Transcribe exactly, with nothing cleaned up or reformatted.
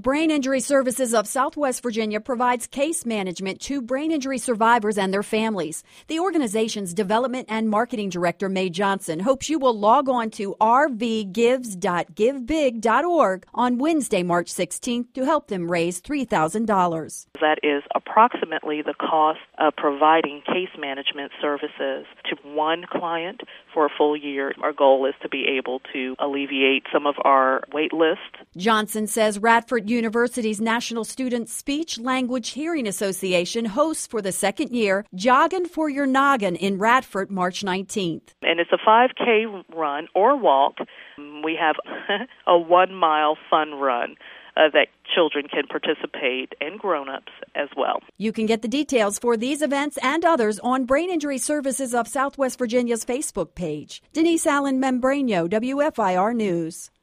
Brain Injury Services of Southwest Virginia provides case management to brain injury survivors and their families. The organization's development and marketing director, Mae Johnson, hopes you will log on to r v gives dot give big dot org on Wednesday, March sixteenth to help them raise three thousand dollars. That is approximately the cost of providing case management services to one client for a full year. Our goal is to be able to alleviate some of our wait list. Johnson says Radford University's National Student Speech Language Hearing Association hosts for the second year Joggin' for Your Noggin in Radford, March nineteenth. And it's a five K run or walk. We have a one-mile fun run uh, that children can participate and grown-ups as well. You can get the details for these events and others on Brain Injury Services of Southwest Virginia's Facebook page. Denise Allen Membranio, W F I R News.